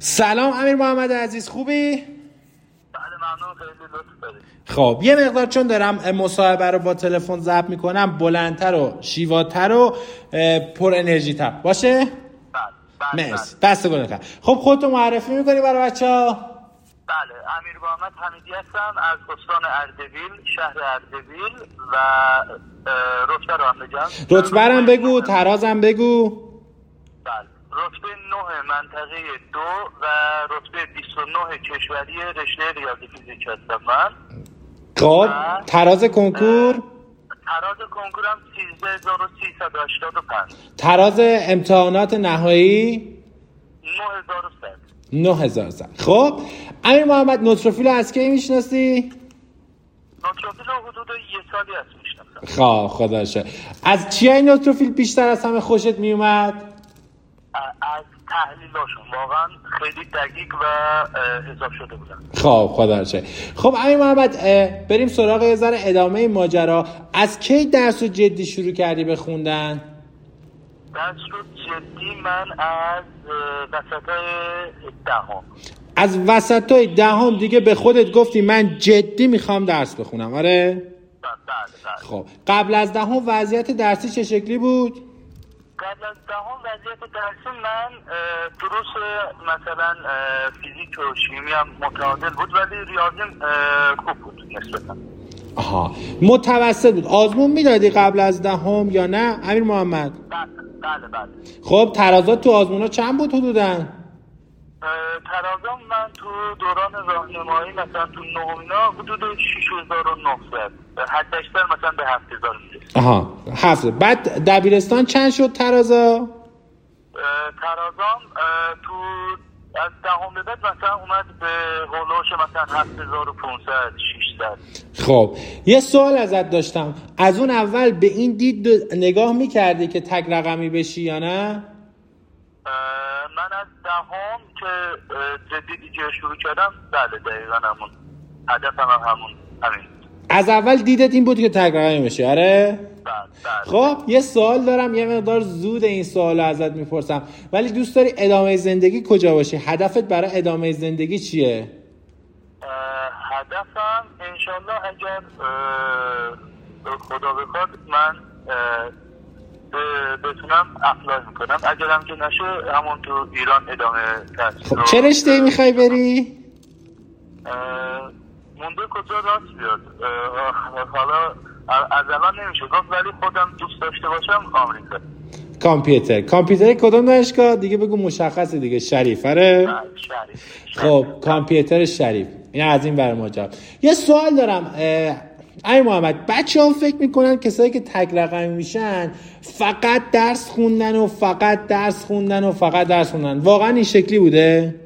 سلام امیر محمد عزیز، خوبی؟ بله ممنون، خیلی لطف دارید. خب یه مقدار چون دارم مصاحبه رو با تلفن ضبط میکنم بلندتر و شیواتر و پر انرژی تر باشه؟ بله. مرسی. دست گل نکنم. خب خودتو معرفی میکنی برای بچه‌ها؟ بله، امیر محمد حمیدی هستم از استان اردبیل، شهر اردبیل و رتبه رو هم بگم. رتبه‌رم بگو، ترازم بگو. بله، رتبه 9 منطقه 2 و رتبه 29 کشوری رشته ریاضی فیزیک هستم من. خب تراز کنکور؟ تراز کنکورم 13385. تراز امتحانات نهایی؟ 9100. خب امیر محمد نوتروفیل از کی میشناسی؟ نوتروفیل رو حدود یه سالی هست میشناسم. خب خدا شکر. از چیه این نوتروفیل بیشتر از همه خوشت میومد؟ از تحلیلاشون واقعا خیلی دقیق و حساب شده بودن. خب خدا شکر. خب امیر محمد بریم سراغ یه ذره ادامه ماجرا. از کی درس رو جدی شروع کردی به خوندن؟ درس رو جدی من از وسطای دهم. از وسطای دهم دیگه به خودت گفتی من جدی میخوام درس بخونم، آره؟ بله. خب قبل از دهم وضعیت درسی چه شکلی بود؟ قبل از دهم وضعیت درسی من دروس مثلا فیزیک و شیمی هم متعادل بود ولی ریاضیم خوب بود نسبتا. آها، متوسط بود. آزمون میدادی قبل از دهم یا نه امیر محمد؟ بله. خب ترازات تو آزمونا چند بود حدوداً؟ ترازم من تو دوران راهنمایی مثلا تو نهمینا حدود 6900 حد اکثر مثلا به 7000 میرسید. آها 7. بعد دبیرستان چند شد ترازا؟ ترازم تو از دهم به بعد مثلا اومد به هولوش مثلا 7500 600. خب یه سوال ازت داشتم، از اون اول به این دید نگاه میکردی که تک رقمی بشی یا نه؟ من از دهم که جدی دیگه شروع کردم بله دقیقا همون هدفم همین. از اول دیدت این بود که تک رقمی بشی، آره؟ بله. خب یه سوال دارم، یه مقدار زود این سوال رو ازت میپرسم، ولی دوست داری ادامه زندگی کجا باشی؟ هدفت برای ادامه زندگی چیه؟ هدفم انشالله اگر خدا بخواد من بتونم اپلای میکنم، اگرم که نشه همون تو ایران ادامه تحصیل. خب چه رشته‌ای میخوای بری؟ مونده کجا راست بیاد، حالا از الان نمیشه گفت ولی خودم دوست داشته باشم آمریکا. کامپیوتر کدوم دانشگاه؟ دیگه بگو مشخصه دیگه. شریف، آره؟ شریف. خب کامپیوتر شریف. این از این برای ماجرا. یه سوال دارم امیر محمد، بچه‌ها فکر میکنن کسایی که تک رقمی میشن فقط درس خوندن واقعا این شکلی بوده؟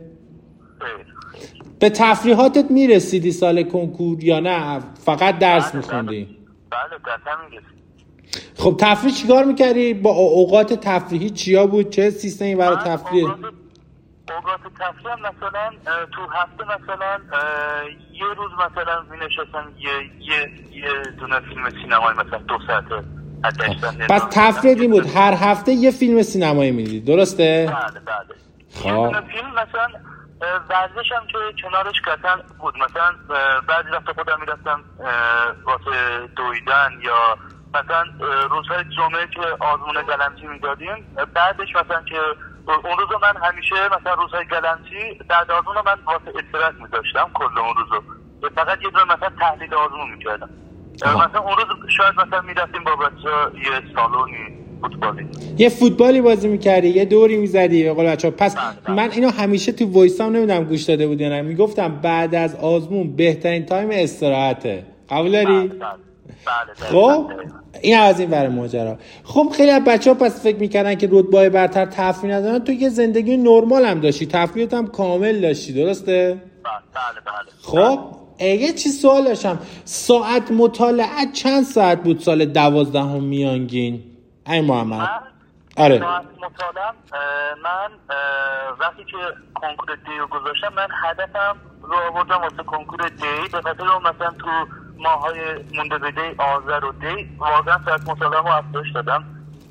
به تفریحاتت میرسیدی سال کنکور یا نه فقط درس میخوندی؟ بله قطعا میرسید. خب تفریح چیکار میکردی؟ با اوقات تفریحی چیا بود؟ چه سیستمی برای تفریح؟ اوقات تفریح مثلا تو هفته مثلا یه روز مثلا مینشستم یه دونه فیلم سینمایی مثلا 2 ساعته. پس تفریح این بود هر هفته یه فیلم سینمایی میدید، درسته؟ بله. یه دونه فیلم مثلا ورزشم که کنارش قطعا بود، مثلا بعضی وقتا خودم میرفتم واسه دویدن یا مثلا روزهای جمعه که آزمون گلنتی میدادیم بعدش مثلا که اون روزو من همیشه مثلا روزهای گلنتی بعد آزمون من واسه استراحت میداشتم کل اون روزو فقط یه دونه مثلا تحلیل آزمون میکردم. مثلا اون روز شاید مثلا میرفتیم با بچه‌ها یه سالونی فوتبالی یه فوتبالی بازی میکردی، یه دوری میزدی به قول بچه‌ها. پس من اینو همیشه تو وایسام نمیدونم گوش داده بودی یا نه، میگفتم بعد از آزمون بهترین تایم استراحته. قبول داری؟ بله. خب این از این برای ماجرا. خب خیلی از بچه‌ها پس فکر میکردن که رتبه‌های برتر تفریح ندارن، تو یه زندگی نرمال هم داشتی، تفریحت هم کامل داشتی، درسته؟ بله. خب یه چیز سوال داشتم، ساعت مطالعه چند ساعت بود سال 12 میانگین ای محمد؟ آره ساعت مطالعه من وقتی که کنکور دی رو گذاشتم من هدفم رو آوردم واسه کنکور دی به خاطر اون مثلا تو ماهای مونده به دی آذر و دی واقعا ساعت مطالعه رو افزایش دادم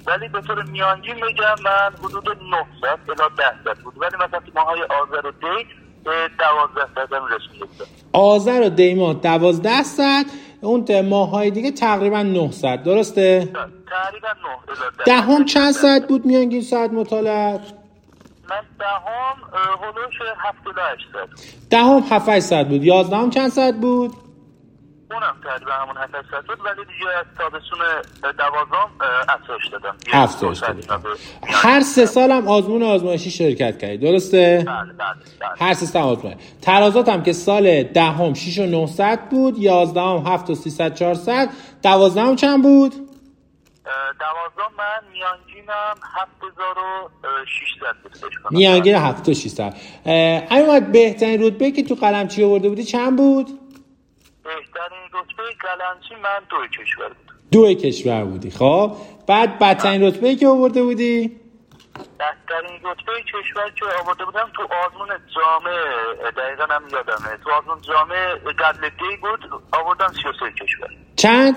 ولی به طور میانگین میگم من حدود 900 الی 10 بود، ولی مثلا تو ماهای آذر و دی 12 هم رسیده. آذر و دی ماه 12 اون ماهای دیگه تقریبا 900 درسته؟ تقریبا 9 دهم چند ساعت بود میانگین ساعت مطالعه؟ من دهم هلوش 7-8 دهم 7-8 ساعت بود. 11 چند ساعت بود؟ اونم تقریبا همون 7-8 ساعت بود، ولی دیگه از تابستون 12 افزایش دادم. افزایش دادم. هر 3 سال هم آزمایشی شرکت کردی درسته؟ بله. هر 3 سال آزمایش. ترازات هم که سال دهم 6,900 بود، 11 7,300-400، 12 چند بود؟ 12 من میانگینم 7,600 بود. میانگین 7,600. اما بهترین رتبه که تو قلمچی آورده بودی چند بود؟ بهترین رتبه قلمچی من 2 کشور بود. 2 کشور بودی. خب بعد بدترین رتبه‌ای که آورده بودی؟ بدترین رتبه کشور که آورده بودم تو آزمون جامعه، دقیقا هم یادمه، تو آزمون جامعه قبل دی بود، آوردم 33 کشور. چند؟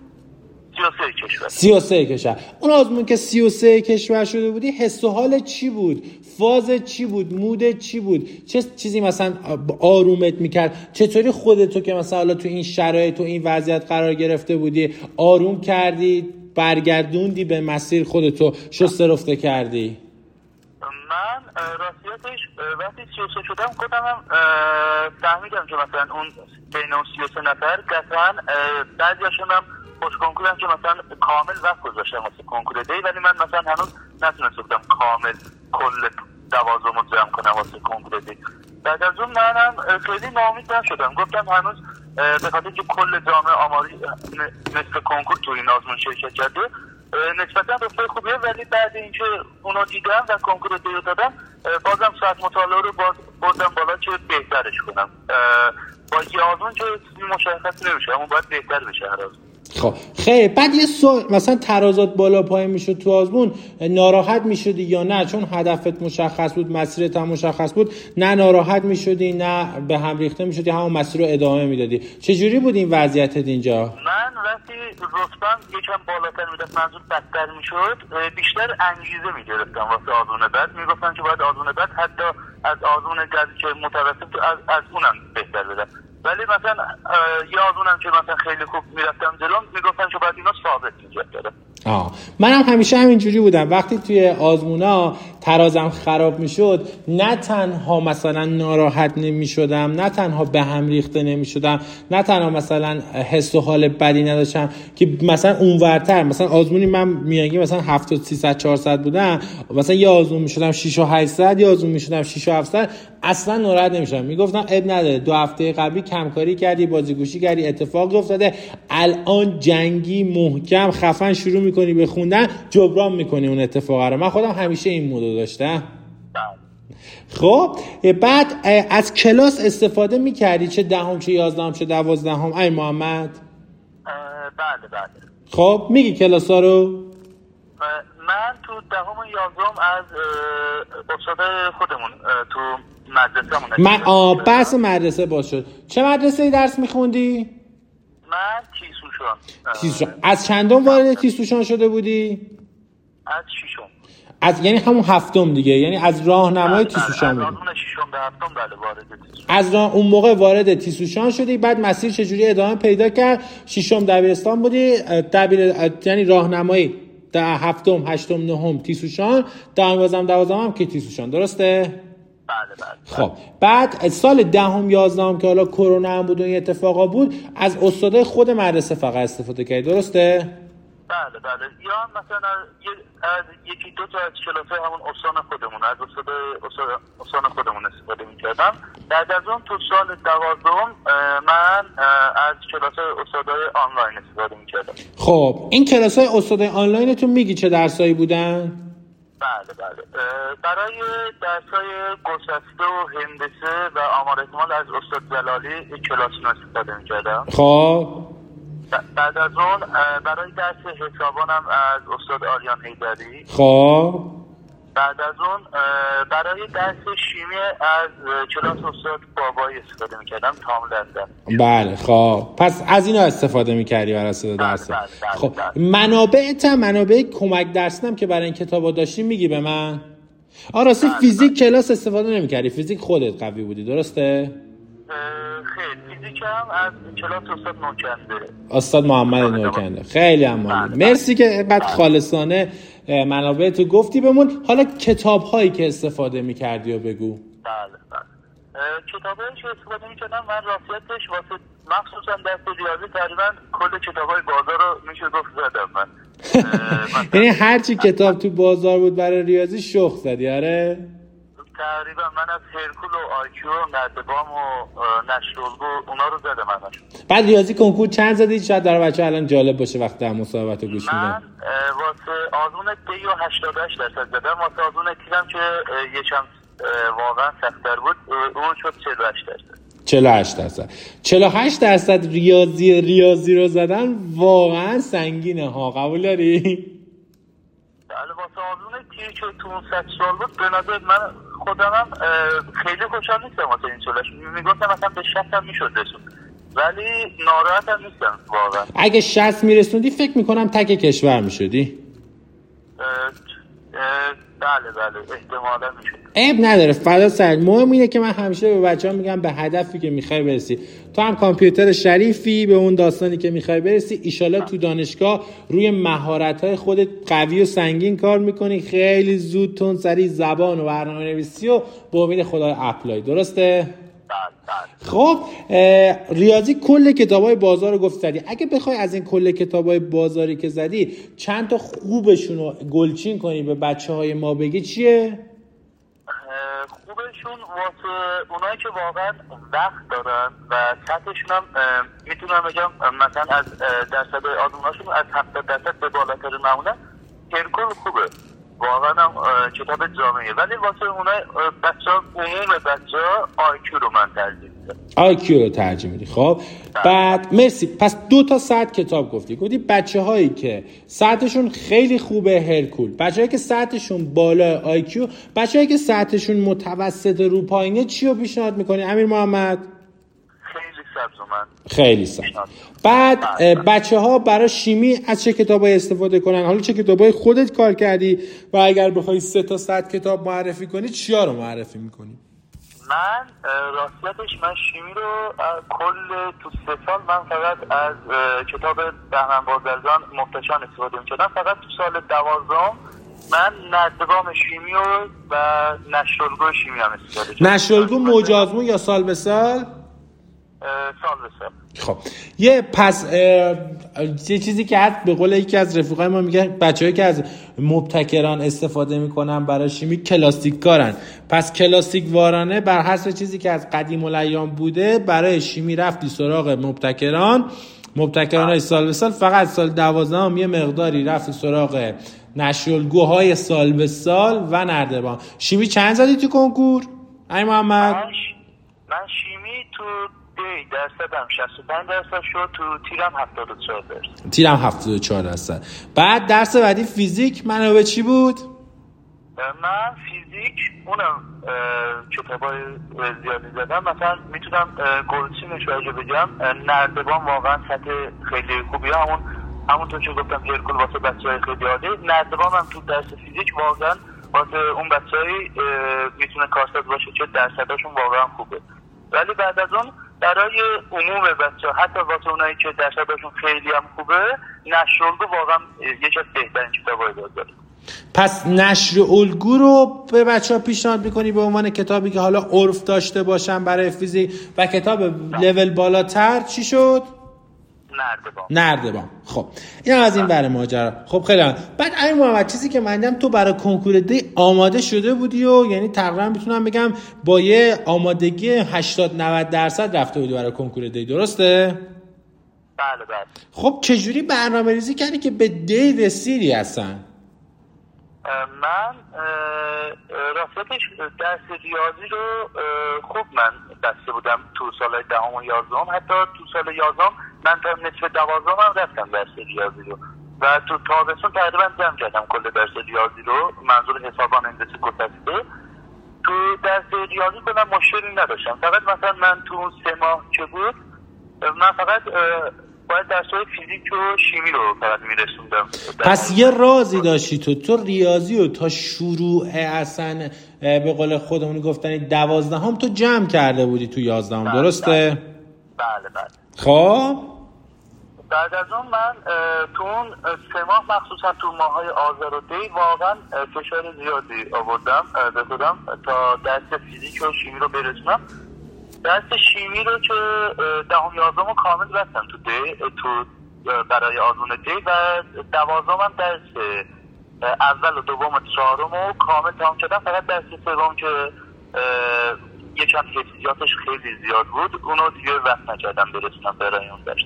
33 کشور. 33 کشور. اون آزمون که 33 کشور شده بودی حس و حال چی بود؟ فاز چی بود؟ مود چی بود؟ چه چیزی مثلا آرومت میکرد؟ چطوری خودتو که مثلا حالا تو این شرایط تو این وضعیت قرار گرفته بودی آروم کردی، برگردوندی به مسیر خودتو، شسته رفته کردی؟ من راستیتش وقتی 33 شدم خودم فهمیدم که مثلا اون بین اون 33 نفر قطعا بعضیاشون هم خوش کنکورن که مثلا کامل وقت گذاشتم واسه کنکور دی، ولی من مثلا هنوز نتونسته بودم کامل کل 12 رو جمع کنم واسه کنکور دی. بعد از اون منم خیلی ناامید نشدم، گفتم هنوز به خاطر که کل جامعه آماری مثل کنکور تو این آزمون شرکت کرده نسبتا رتبه خوبیه، ولی بعد اینکه اونو دیدم و کنکور دی رو دادم بازم ساعت مطالعه رو بردم بالا که بهترش کنم. با یه آزمون که مشخص نمیشه، اما باید بهتر بشه هر آزمون. خب خیلی بعد یه مثلا ترازات بالا پایین میشد تو آزمون، ناراحت میشدی یا نه؟ چون هدفت مشخص بود، مسیرت هم مشخص بود، نه ناراحت میشدی نه به هم ریخته میشدی، همون مسیر رو ادامه میدادی؟ چجوری بود این وضعیتت اینجا؟ من وقتی رتبه‌ام یکم بالاتر میرفت، منظور بدتر میشد، بیشتر انگیزه میگرفتم واسه آزمون بعد، میگفتن که باید آزمون بعد حتی از آزمون قبلی که متوسط از اونم بهتر بدم، ولی مثلا یه آزمونم که مثلا خیلی خوب میرفتم جلو میگفتن که باید اینا ثابت می‌کردم. منم همیشه همینجوری بودم. وقتی توی آزمونا ترازم خراب میشد، نه تنها مثلا ناراحت نمیشدم، نه تنها به هم ریخته نمیشدم، نه تنها مثلا حس و حال بدی نداشتم که مثلا اونورتر مثلا آزمونی من میانگین مثلا 7,300-400 بودم، مثلا یه آزمون میشدم 6,800، یه آزمون میشدم 6,700، اصلا ناراحت نمیشدم. میگفتم اب نداره، 2 هفته قبلی کمکاری کردی، بازیگوشی کردی، اتفاق افتاده، الان جنگی محکم خفن شروع میکنی به خوندن، جبران میکنی اون اتفاقه رو. من خودم همیشه این مودو داشتم. خب بعد از کلاس استفاده میکردی، چه دهم چه 11 چه 12؟ ای محمد بله. خب میگی کلاسا رو؟ من تو دهم و 11 از استاد خودمون تو مدرسه‌مون بحث مدرسه باز شد. چه مدرسه‌ای درس میخوندی؟ من تیسوشان. از چندم وارد تیسوشان شده بودی؟ از 6م. از یعنی همون 7م دیگه، یعنی از راهنمای تیسوشان بودی. از راهنمای 6م به 7م وارد تیسوشان. از اون موقع وارد تیسوشان شدی، بعد مسیر چجوری ادامه پیدا کرد؟ 6م دبیرستان بودی، یعنی راهنمایی 7م 8م 9م تیسوشان، 10 هم که تیسوشان، درسته؟ بله. خب بعد سال 10 11 که حالا کرونا هم بود و این اتفاقا بود، از استادای خود مدرسه فقط استفاده کردی، درسته؟ بله. یا مثلا از یکی دو تا از کلاس‌های همون استان خودمون، از استان خودمون استفاده می‌کردم. بعد از اون تو سال 12 من از کلاس‌های استادای آنلاین استفاده می‌کردم. خب این کلاس‌های استادای آنلاینتون میگی چه درسایی بودن؟ بله. برای درس‌های گسسته و هندسه و آمار احتمال از استاد جلالی کلاسی استفاده می‌کردم. خب بعد از اون برای درس حسابانم از استاد آریان حیدری. خب بعد از اون برای درس شیمی از کلاس استاد بابایی استفاده میکردم تام لندن. بله خب پس از اینا استفاده میکردی برای درس. خب منابع کمک درسی هم که برای این کتابا داشتی میگی به من؟ راستی فیزیک کلاس استفاده نمیکردی؟ فیزیک خودت قوی بودی درسته؟ خیلی فیزیک هم از کلاس استاد نوکنده، استاد محمد نوکنده. خیلی عالی. مرسی که اینقدر خالصانه منابع تو گفتی بمون. حالا کتاب هایی که استفاده میکردی و بگو. بله کتاب هایی که استفاده میکردم من راستیتش واسه مخصوصا درس ریاضی تقریبا کل کتاب های بازار رو میشه گفت زدم من. یعنی هرچی کتاب تو بازار بود برای ریاضی شخ زدی؟ آره تقریبا من از هرکول و آیکیو و نردبان و نشرالگو اونا رو زدم همشون. بعد ریاضی کنکور چند زدی؟ شاید در بچه الان جالب باشه وقتی در مصاحبت رو گوش میدن. من واسه آزمون دی و 88% زدم، واسه آزمون تیرم که یکم واقعا سخت‌تر بود اون شد 48%. 48% ریاضی رو زدن واقعا سنگینه ها، قبول داری؟ بله واسه آزمون تیر که تو اون 100 سال بود به نظر من خودمم خیلی خوشحال نیستم واسه این سالش. میگفتم مثلا به 60 هم میشد رسون ولی ناراحت هم نیستم واقعا. اگه 60 میرسوندی فکر میکنم تک کشور میشدی. بله احتمالا میشد. عیب نداره فدا سر. مهم اینه که من همیشه به بچه‌ها میگم به هدفی که میخوای برسی. تو هم کامپیوتر شریفی به اون داستانی که میخوای برسی، ایشالله تو دانشگاه روی مهارت‌های خودت قوی و سنگین کار میکنی، خیلی زود تون سری زبان و برنامه‌نویسی و با امید خدا اپلای. درسته؟ خب ریاضی کل کتابای بازار رو گفت زدی. اگه بخوای از این کل کتابای بازاری که زدی چند تا خوبشون رو گلچین کنی به بچه‌های ما بگی چیه؟ خوبشون واسه اونایی که واقعا وقت دارن و سطحشون هم میتونم بگم مثلا از درصد آزموناشون از 70% به بالاتر معمولا هرکول خوبه واقعا هم کتاب جامعه، ولی واسه اونای بچه‌ها عموم بچه‌ها آیکیو رو من ترجیح میدم. آیکیو رو ترجیح میدی. خب بعد مرسی. پس 2 تا سطح کتاب گفتی بچه‌هایی که سطحشون خیلی خوبه هرکول، بچه‌هایی که سطحشون بالا آیکیو، بچه‌هایی که سطحشون متوسط رو پایینه چی رو پیشنهاد می‌کنی امیر محمد؟ خیلی سبز. بعد بچه‌ها برای شیمی از چه کتابایی استفاده کنن؟ حالا چه کتابای خودت کار کردی و اگر بخوای 3 تا 100 کتاب معرفی کنی چیا رو معرفی می‌کنی؟ من راستیتش من شیمی رو کل تو 3 سال من فقط از کتاب بهمن بازرگان محتشم استفاده می‌کردم. فقط تو سال 12 من نردبان شیمی و نشرالگو شیمی هم استفاده کردم. نشرالگو موج آزمون یا سال به سال؟ سال به سال. خب یه چیزی که حد به قول یکی از رفیقای ما میگه بچه‌هایی که از مبتکران استفاده میکنن برای شیمی کلاسیک کارن. پس کلاسیک وارانه بر حسب چیزی که از قدیم الایام بوده برای شیمی رفتی سراغ مبتکرانای سال به سال. فقط سال 12 یه مقداری رفتی سراغ نشرالگوهای سال به سال و نردبان. شیمی چند زدی تو کنکور؟ ای محمد من شیمی تو درصدم 65% شد، تو تیرم 74%. تیرم 74%. بعد درس بعدی فیزیک منابع چی بود؟ من فیزیک اونم کتابای زیادی زدم. مثلا میتونم گلچینش رو بگم نردبان واقعا سطح خیلی خوبیه، همونطور که گفتم هرکول واسه بچه‌های خیلی عالی. نردبان هم تو درس فیزیک واقعا واسه اون بچه‌ای میتونه کارساز باشه که درصداشون واقعا خوبه. ولی بعد از اون برای عموم بچه‌ها حتی واسه اونایی که درصدشون خیلی هم خوبه نشرالگو واقعا یکی از بهترین کتابای بازاره. پس نشرالگو رو به بچه‌ها پیشنهاد می‌کنی به عنوان کتابی که حالا عرف داشته باشن برای فیزیک و کتاب لول بالاتر چی شد؟ نردبان. خب این از این بره ماجرا. خب خیلی هم. بعد امیر محمد چیزی که من دیدم تو برای کنکور دی آماده شده بودی و یعنی تقریبا میتونم بگم با یه آمادگی 80-90% رفته بودی برای کنکور دی، درسته؟ بله. خب چجوری برنامه‌ریزی کردی که به دی رسیدی اصلا؟ من راستش درس ریاضی رو خوب من بسته بودم تو سال 10 و 11. حتی تو سال 11 من تا نصف 12 هم رفتم درس ریاضی رو. و تو تابستون تقریبا جمع کردم کل درس ریاضی رو، منظور حسابان هندسه گسسته. تو درس ریاضی کنم مشکلی نداشتم، فقط مثلا من تو اون 3 ماه که بود من فقط باید درس‌های فیزیک و شیمی رو فقط میرسوندم. پس یه رازی داشتی تو ریاضی رو تا شروع اصلا به قول خودمون گفتن 12 تو جمع کرده بودی تو 11 درسته؟ بله. خب بعد از اون من تو اون 3 ماه مخصوصا تو ماهای آذر و دی واقعا فشار زیادی آوردم به خودم تا درس فیزیک و شیمی رو برسونم. درس شیمی رو که 10-11 رو کامل بستم تو برای آزمون دی و 12 هم درس اول و دوم و چهارم رو کامل تمام کردم. فقط درس سوم که یکم حفظیاتش خیلی زیاد بود اونو دیگه وقت نکردم برسونم برای اون درس.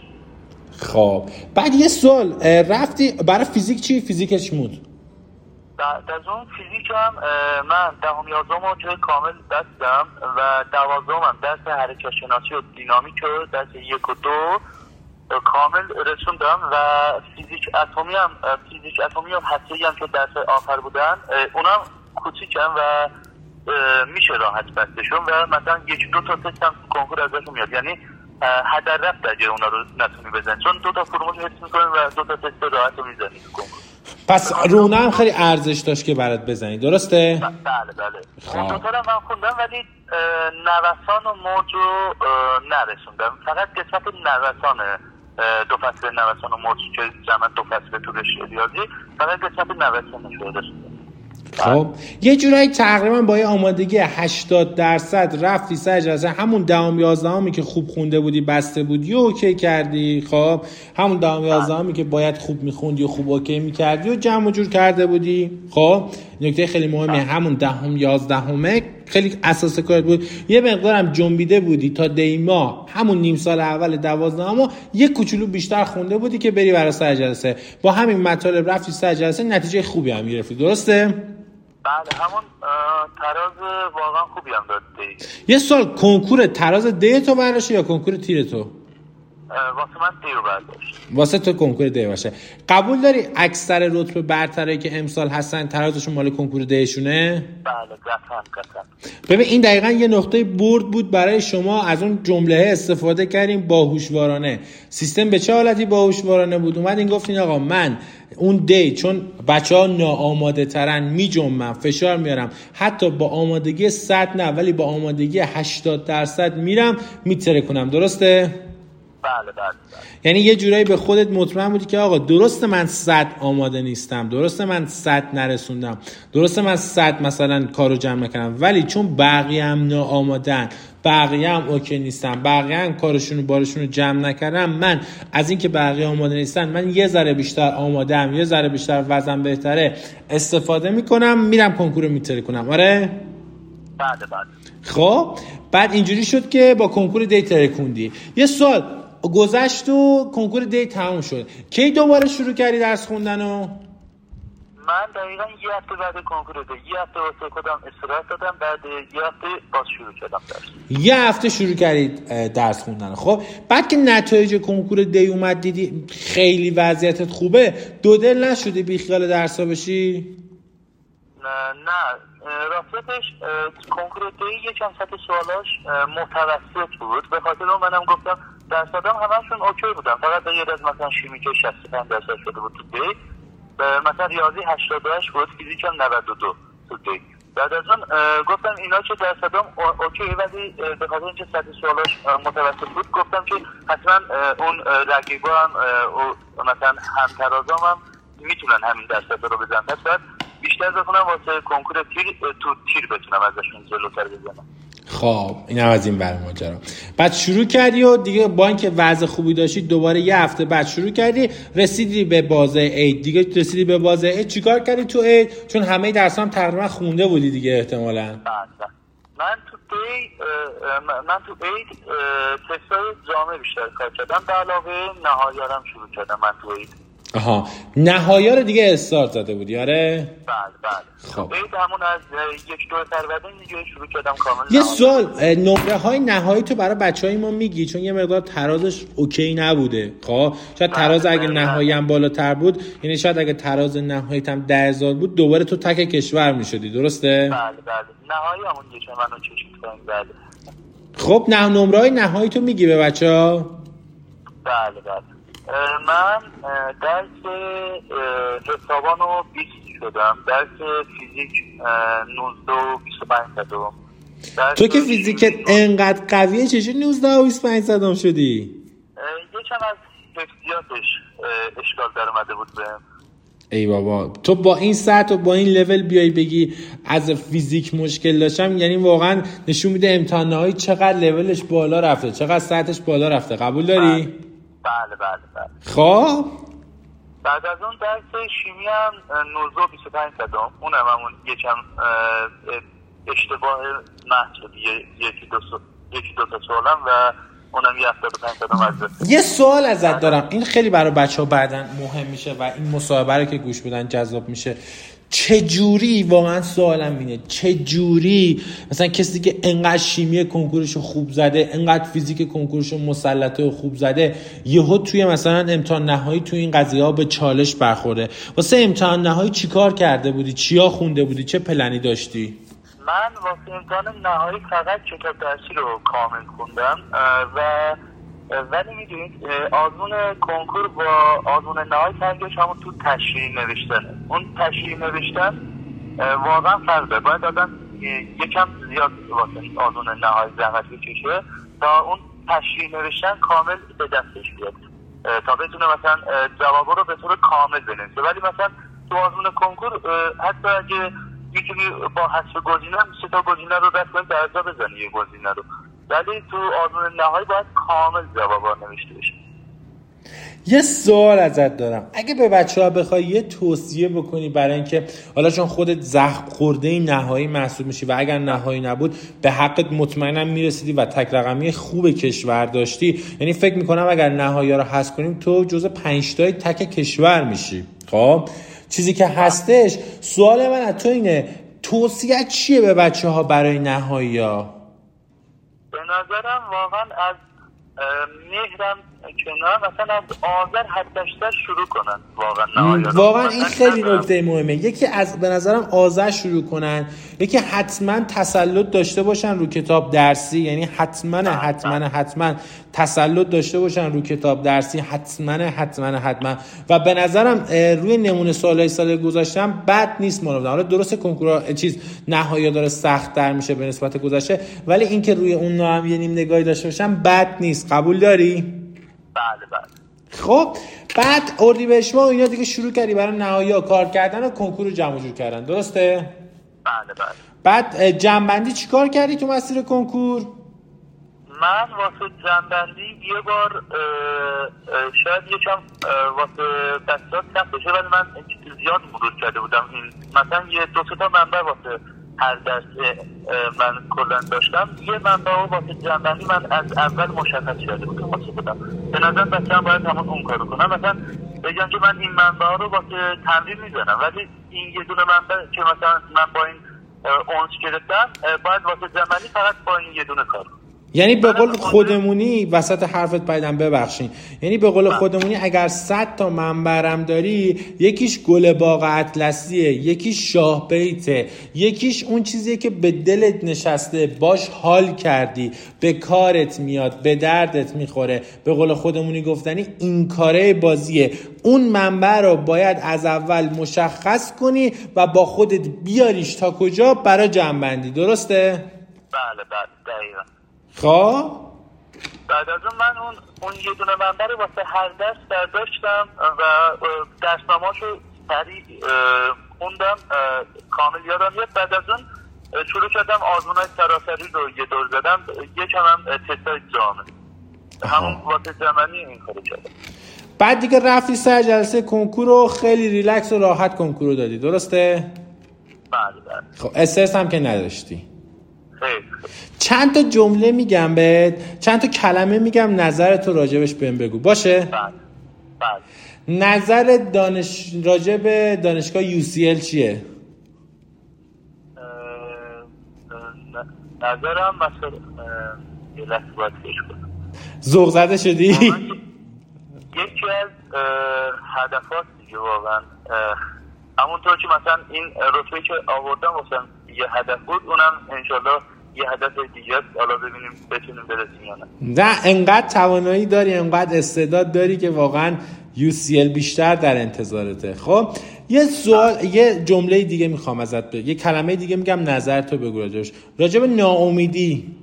خب بعد یه سوال، رفتی برای فیزیک چی؟ فیزیکش بود؟ بعد از اون فیزیک هم من 10-11 رو که کامل بستم و 12 هم درس حرکت شناسی و دینامیک و درس 1 و 2 کامل رسوندم و فیزیک اتمی و هسته‌ای هم که درس آخر بودن اونم کوچیکم و میشه راحت بستشون و مثلا 1-2 تا تست هم کنکور ازشون میاد، یعنی هدر رفت اگه اونا رو نتونی بزنی چون 2 تا فرمول حفظ میکنی و 2 تا تست راحت رو میزنی تو کنکور. پس رونه هم خیلی ارزش داشت که برات بزنی، درسته؟ بله. اون دوتا رو من خوندم ولی نوسان و موج رو نرسوندم، فقط قسمت نوسان 2 فصل نوسان و موج که جمعا 2 فصل تو رشته ریاضی فقط قسمت نوسانش رو رسوندم. خب یه جورایی تقریبا با یه آمادگی 80% رفتی سر جلسه همون 10-11 که خوب خونده بودی بسته بودی و اوکی کردی. خب همون 10-11 که باید خوب میخوندی و خوب اوکی میکردی و جمع و جور کرده بودی. خب نکته خیلی مهمی همون 10-11 خیلی اساس کارت بود. یه مقدارم جنبیده بودی تا دیما همون نیم سال اول 12 یه کوچولو بیشتر خونده بودی که بری برای سر جلسه. با همین مطالب رفتی سر جلسه، نتیجه خوبی هم گرفتی، درسته؟ بله همون تراز واقعا خوبی هم داد دی. یه سوال، کنکور تراز دی تو برداشتی یا کنکور تیر تو؟ واسه من دی رو برداشت. واسه تو کنکور دی باشه. قبول داری اکثر رتبه برتره که امسال هستن ترازشون مال کنکور دیشونه؟ بله قطعا. ببین این دقیقاً یه نقطه برد بود برای شما، از اون جمله استفاده کردیم باهوشوارانه. سیستم به چه حالتی باهوشوارانه بود؟ اومدین گفتین آقا من اون دی چون بچه‌ها ناآماده ترن میجنبم فشار میارم، حتی با آمادگی 100 نه ولی با آمادگی 80% میرم میترکونم، درسته؟ بله. یعنی یه جورایی به خودت مطمئن بودی که آقا درسته من 100 آماده نیستم، درسته من 100 نرسوندم، درسته من 100 مثلا کارو جمع نکردم، ولی چون بقیه هم ناآمادن، بقیه هم اوکی نیستن، بقیه هم کارشون و بارشون رو جمع نکردم، من از این که بقیه آماده نیستن من یه ذره بیشتر آماده‌ام، یه ذره بیشتر وزن بهتره استفاده میکنم میرم کنکور میتره کنم. آره؟ بله. خب بعد اینجوری شد که با کنکور دی ترکوندی. یه سوال، گذشت و کنکور دی تموم شد، کی دوباره شروع کردی درس خوندنو؟ من دقیقاً یه هفته بعد کنکور دی یه هفته واسه خودم استراحت دادم، بعد یه هفته باز شروع کردم درس. یه هفته شروع کردی درس خوندن. خب بعد که نتایج کنکور دی اومد دیدی خیلی وضعیتت خوبه، دو دل نشدی بی خیال درسا بشی؟ نه راستش کنکور دی یکم سطح سوالاش متوسط بود، به خاطر اون منم گفتم درصدام همشون اوکی بودن، فقط غیر از مثلا شیمی که 65% شده بود تو دی، مثلا ریاضی 88 بود، فیزیک هم 92 تو دی. بعد از اون گفتم اینا که درصدام اوکی ولی به خاطر اینکه سطح سوالاش متوسط بود گفتم که حتما اون رقیبا هم مثلا همترازام هم میتونن همین درصد رو بزنن، پس باید بیشتر بکنم واسه کنکور تیر تو تیر بتونم ازشون جلوتر بزنم. خب اینم از این برای ماجرا. بعد شروع کردی و دیگه با اینکه وضع خوبی داشتی دوباره یه هفته بعد شروع کردی، رسیدی به بازه عید دیگه. رسیدی به بازه عید چیکار کردی تو عید؟ چون همه درس‌ها هم تقریبا خونده بودی دیگه احتمالاً. من تو عید تستای جامعه بیشتر کار کردم، به علاوه نهایی‌ام شروع کردم من تو عید. آها، نهایی رو دیگه استارت زده بودی؟ آره بله. خب همون از 1-2 فروردین دیگه شروع کردم کامل. یه سوال، نمره های نهایی تو برای بچهای ما میگی؟ چون یه مقدار ترازش اوکی نبوده. خب شاید تراز اگه نهایی هم بالاتر بود، یعنی شاید اگه تراز نهاییت هم 10,000 بود دوباره تو تک کشور میشدی، درسته؟ بله نهایی همون یه منو چشم کنیم. بله. خب نمره های نهایی تو میگی به بچه‌ها؟ بله من درس حسابانو 20 شدم، درس فیزیک 19 و 25 صدم. تو که فیزیکت انقدر قویه چجوری 19 و 25 صدم شدی؟ یکم از حفظیاتش اشکال در اومده بود بهم. ای بابا، تو با این سطح و با این لول بیای بگی از فیزیک مشکل داشتم، یعنی واقعا نشون میده امتحان نهایی چقدر لولش بالا رفته، چقدر سطحش بالا رفته. قبول داری؟ بله. خب بعد از اون درس شیمی هم 19 و 25 صدم، اونم همون یکم اشتباه محض شد، یکی دو تا سوالم و اونم 75 صدم از. یه سوال ازت دارم، این خیلی برای بچه‌ها بعداً مهم میشه و این مصاحبه رو که گوش بدن جذاب میشه. چجوری، واقعا سوالم اینه، چجوری مثلا کسی که انقدر شیمی کنکورشو خوب زده، انقدر فیزیک کنکورشو مسلطه و خوب زده، یهو توی مثلا امتحان نهایی توی این قضیه‌ها به چالش برخورده؟ واسه امتحان نهایی چیکار کرده بودی؟ چیا خونده بودی؟ چه پلنی داشتی؟ من واسه امتحان نهایی فقط کتاب درسی رو کامل خوندم ولی میدونید آزمون کنکور با آزمون نهایی فرقش همون تو تشریح نوشتنه. اون تشریح نوشتن واقعا فرق داره، باید آدم یکم زیاد واسه آزمون نهایی زحمت بکشه تا اون تشریح نوشتن کامل به دستش بیاد، تا بتونه مثلا جوابا رو به طور کامل بنویسه. ولی مثلا تو آزمون کنکور حتی اگه میتونی با حذف گزینه 3 تا گزینه رو رد کنی درجا بزنی یه گزینه رو، ولی تو آزمون نهایی باید کامل جوابا نوشته بشه. یه سوال ازت دارم، اگه به بچه‌ها بخوای یه توصیه بکنی برای اینکه حالا چون خودت زخم خورده نهایی محسوب میشی و اگر نهایی نبود به حقت مطمئنم میرسیدی و تک رقمی خوب کشور داشتی، یعنی فکر میکنم اگر نهایی رو حذف کنیم تو جزء 5 تای تک کشور میشی. خب چیزی که هستش، سوال من از تو اینه، توصیه چیه به بچه‌ها برای نهایی ها؟ به نظرم واقعا از مهرم کنار مثلا از آذر حداکثر شروع کنن واقعا این خیلی نکته مهمه. یکی از به نظرم آذر شروع کنن، یکی حتما تسلط داشته باشن رو کتاب درسی، یعنی حتما تسلط داشته باشن رو کتاب درسی، حتما و به نظرم روی نمونه سال گذشتم بد نیست مانو. حالا درست کنکور نهایی داره سخت تر میشه به نسبت گذشته، ولی این که روی اون هم یه نیم نگاهی داشته باشم بد نیست. قبول داری؟ بله. خب بعد اردیبهشت ماه اینا دیگه شروع کردی برای نهایی کار کردن و کنکور رو جمع جور کردن، درسته؟ بله. بعد جمع‌بندی چیکار کردی تو مسیر کنکور؟ من واسه جمع‌بندی یه بار شاید یکم واسه دستات سخت بشه، ولی من زیاد مرور کرده بودم. این مثلا یه 2 تا منبع واسه هر درس من کلا داشتم، یه منبع واسه جمع‌بندی من از اول مشخص کرده بودم واسه خودم. به نظر بچه‌ها باید همون اون کارو کنم، مثلا بگم که من این منبع رو واسه تمرین میزنم، ولی این یه دونه منبع که مثلا من با این اونس گرفتم باید واسه جمع‌بندی فقط با این یه دونه کار. یعنی به قول خودمونی وسط حرفت پیدم ببخشین، یعنی به قول خودمونی اگر 100 تا منبرم داری، یکیش گل باغ اطلسیه، یکیش شاه بیته، یکیش اون چیزیه که به دلت نشسته، باش حال کردی، به کارت میاد، به دردت میخوره، به قول خودمونی گفتنی این کاره بازیه. اون منبع رو باید از اول مشخص کنی و با خودت بیاریش تا کجا برای جمع‌بندی، درسته؟ بله دقیقاً. خب بعد از من اون یه دونه منبع رو واسه هر درس برداشتم و درسنامه‌اشو سریع خوندم، کامل یادم میاد. بعد از اون شروع کردم آزمون‌های سراسری رو یه دور زدم، یکم هم تستای جامعه، همون واسه جمع‌بندی این کارو کردم. بعد دیگه رفتی سر جلسه کنکور رو خیلی ریلکس و راحت کنکور رو دادی، درسته؟ بله. خب استرس هم که نداشتی؟ خیلی. چند تا جمله میگم بهت، چند تا کلمه میگم، نظرتو راجبش بهم بگو، باشه؟ بله. نظر راجع به دانشگاه UCL چیه؟ نظرم مثلا یه لحظه باید فکر کنم. ذوق زده شدی؟ یکی از هدفات دیگه واقعا همونطور که مثلا این رتبه که آوردم واسه یه هدف بود، اونم انشالله یه هدف دیگه است. حالا ببینیم بتونیم برسیم یا نه. انقدر توانایی داری، انقدر استعداد داری که واقعا UCL بیشتر در انتظارته. خب یه سوال، یه جمله دیگه میخوام ازت بگم، یه کلمه دیگه میگم، نظر تو بگو راجعش. راجع به ناامیدی.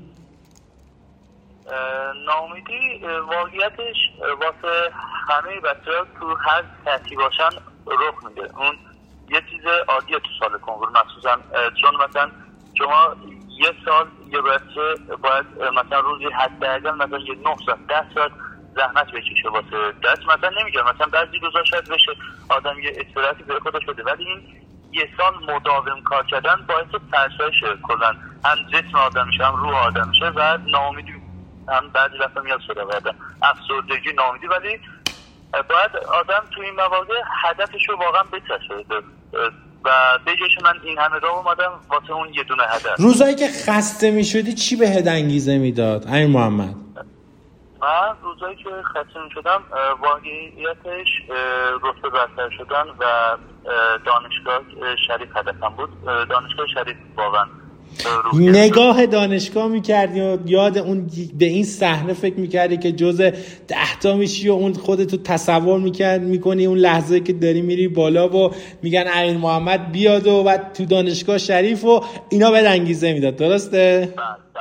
ناامیدی واقعیتش واسه همه بچه‌ها تو هر سطحی باشن رخ میده. اون یه چیز عادیه تو سال کنکور، مخصوصا چون مثلا شما یه سال یه بچه باید مثلا روزی حداقل مثلا یه 9 ساعت 10 ساعت زحمت بکشه واسه درس. مثلا نمیگم مثلا بعضی روزا شاید بشه آدم یه استراحتی به خودش بده، ولی این یه سال مداوم کار کردن باعث فرسایش کلا هم جسم آدم میشه، هم روح آدم میشه و ناامیدی هم بعضی وقتا میاد سراغ آدم، افسردگی، ناامیدی. ولی باید آدم تو این مواقع هدفش رو واقعا بچسبه و بجاش من این همه راه اومدم واسه اون یه دونه هدف. روزایی که خسته میشدی چی بهت انگیزه میداد امیر محمد؟ من روزایی که خسته میشدم واقعیتش رتبه برتر شدن و دانشگاه شریف هدفم بود. دانشگاه شریف واقعا نگاه دانشگاه میکردی و یاد اون به این صحنه فکر میکردی که جز 10 تا میشی و اون خودتو تصور میکنی اون لحظه که داری میری بالا و میگن امیر محمد بیاد و بعد تو دانشگاه شریف و اینا بهت انگیزه میداد، درسته؟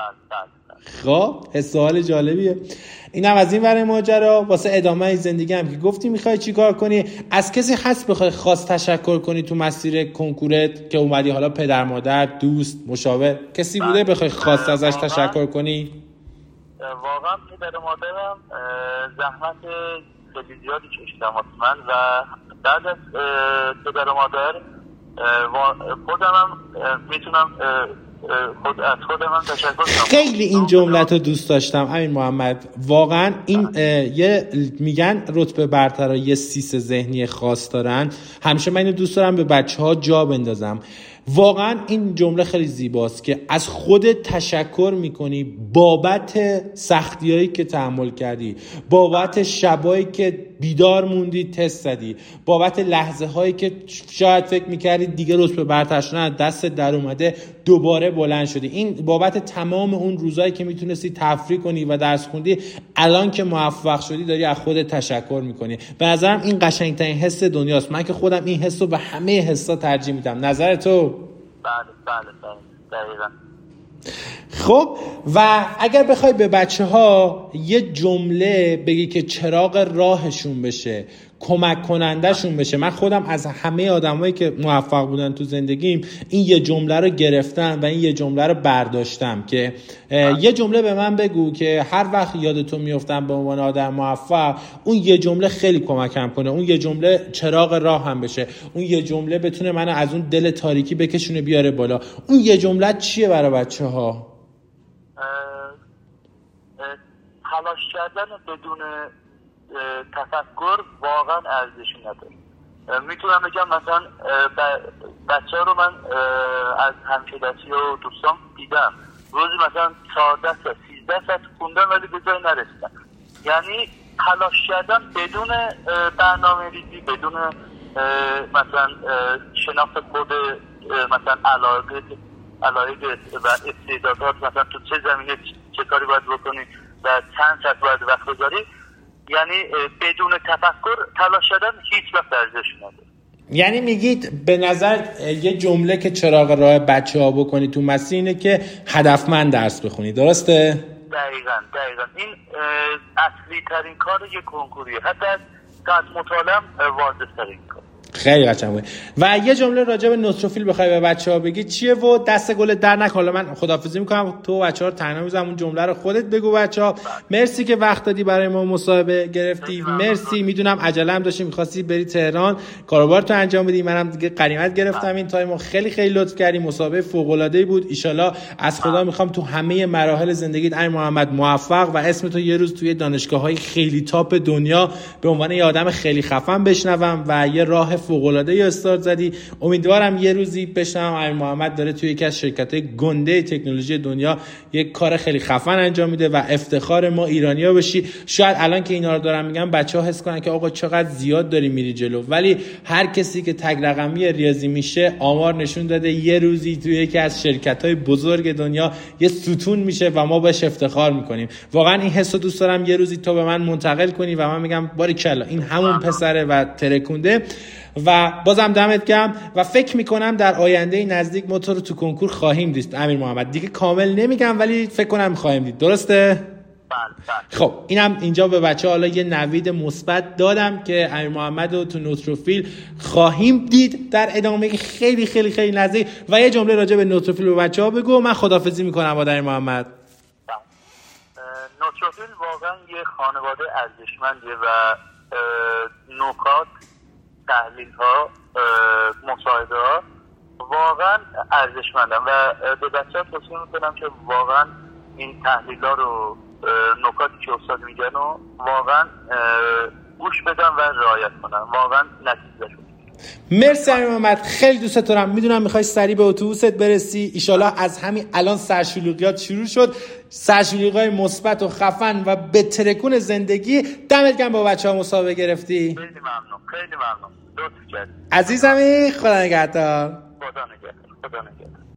خب سوال جالبیه. اینم از این ور ماجرا. واسه ادامه زندگی هم که گفتی میخوای چیکار کنی، از کسی هست بخوای خاص تشکر کنی تو مسیر کنکورت که اومدی؟ حالا پدر مادر، دوست، مشاور، کسی بوده بخوای خاص ازش تشکر کنی؟ واقعا پدر مادرم زحمت خیلی زیادی کشیدن واسه من و بعد از پدر مادر خودم میتونم از خودم تشکر کنم. خیلی این جملت رو دوست داشتم امیر محمد. واقعا این میگن رتبه برترها یه سیس ذهنی خاص دارن. همیشه من اینو دوست دارم به بچه‌ها جا بندازم. واقعا این جمله خیلی زیباست که از خودت تشکر میکنی بابت سختیایی که تحمل کردی، بابت شبایی که بیدار موندی تست زدی، بابت لحظه هایی که شاید فکر میکردی دیگه رتبه برتر شدن دست در اومده دوباره بلند شدی. این بابت تمام اون روزایی که میتونستی تفریح کنی و درس خوندی، الان که موفق شدی داری از خودت تشکر میکنی. به نظرم این قشنگترین حس دنیاست. من که خودم این حس رو به همه حسا ترجیح میدم. نظر تو؟ بله دقیقاً. خب و اگر بخوای به بچه‌ها یه جمله بگی که چراغ راهشون بشه، کمک کنندشون بشه. من خودم از همه آدمایی که موفق بودن تو زندگیم این یه جمله رو گرفتم و این یه جمله رو برداشتم که یه جمله به من بگو که هر وقت یادتو میافتم به عنوان آدم موفق، اون یه جمله خیلی کمکم کنه، اون یه جمله چراغ راه هم بشه، اون یه جمله بتونه منو از اون دل تاریکی بکشونه بیاره بالا. اون یه جمله چیه برای بچه‌ها؟ تلاش کردن بدون تفکر واقعا ارزشی نداره. میتونم بگم مثلا بچه ها رو من از همکلاسی و دوستان دیدم روزی مثلا 14 ساعت 13 ساعت خوندن ولی به جای نرسیدن. یعنی تلاش کردن بدون برنامه ریزی، بدون مثلا شناخت خود مثلا علایق و استعدادات، مثلا تو چه زمینه چه کاری باید بکنی و چند ساعت باید وقت بذاری، یعنی بدون تفکر تلاش کردن هیچ وقت ارزش نداره. یعنی میگید به نظر یه جمله که چراغ راه بچه‌ها بکنی تو مسیر اینه که هدفمند درس بخونی، درسته؟ دقیقاً. این اصلی ترین کار یک کنکوریه. حتی از مطالعه واضح ترین کار. خیلی قشنگ بود. و یه جمله راجع به نوتروفیل بخوای به بچه‌ها بگی چیه و دست گل در نکنه. من خداحافظی میکنم، تو بچه‌ها رو تنها میذارم، اون جمله رو خودت بگو بچه‌ها. مرسی که وقت دادی برای ما مصاحبه گرفتی. مرسی. میدونم عجله هم داشتی، می‌خواستی بری تهران کاروبارتو انجام بدی، منم دیگه غنیمت گرفتم این تایمو. خیلی خیلی لطف کردی، مصاحبه فوق‌العاده‌ای بود. ان شاءالله از خدا میخوام تو همه مراحل زندگیت امیر محمد موفق و اسم تو یه روز توی دانشگاه‌های خیلی تاپ دنیا به عنوان یه آدم خیلی خفن بشنوم و یه راه فوق‌العاده استارت زدی. امیدوارم یه روزی بشنوم امیر محمد داره توی یکی از شرکت‌های گنده تکنولوژی دنیا یک کار خیلی خفن انجام میده و افتخار ما ایرانی‌ها بشی. شاید الان که اینا رو دارم میگم بچه‌ها حس کنن که آقا چقدر زیاد داری میری جلو، ولی هر کسی که تگ رقمی ریاضی میشه آمار نشون داده یه روزی توی یکی از شرکت‌های بزرگ دنیا یه ستون میشه و ما بهش افتخار میکنیم. واقعا این حسو دوست دارم یه روزی تو به من منتقل کنی و من میگم باریکلا این همون پسره و ترکونده. و بازم دمت گرم و فکر میکنم در آینده نزدیک ما تو رو تو کنکور خواهیم دید امیر محمد. دیگه کامل نمیگم ولی فکر کنم خواهیم دید. درسته؟ خب اینم اینجا به بچه‌ها حالا یه نوید مثبت دادم که امیر محمد رو تو نوتروفیل خواهیم دید در ادامه خیلی خیلی خیلی نزدیک. و یه جمله راجع به نوتروفیل به بچه‌ها بگو، من خداحافظی میکنم با امیر محمد. نوتروفیل واقعا یه خانواده ارزشمندیه و نکات، تحلیل ها، مصاحبه ها واقعا ارزشمندن و به بچه‌ها توصیه میکنم که واقعا این تحلیل ها رو، نکاتی که استاد میگن و واقعا گوش بدن و رعایت کنن، واقعا نتیجه شد. مرسی امیر محمد، خیلی دوست دارم. میدونم میخوای سریع به اتوبوست برسی. ایشالا از همین الان سرشلوغیات شروع شد، سرشلوغی‌های مثبت و خفن و به ترکون زندگی. دمت گرم با بچه‌ها مصاحبه گرفتی. خیلی ممنون، خیلی ممنون. لطف کردی عزیزمی. خدا نگهدار. خدا نگهدار.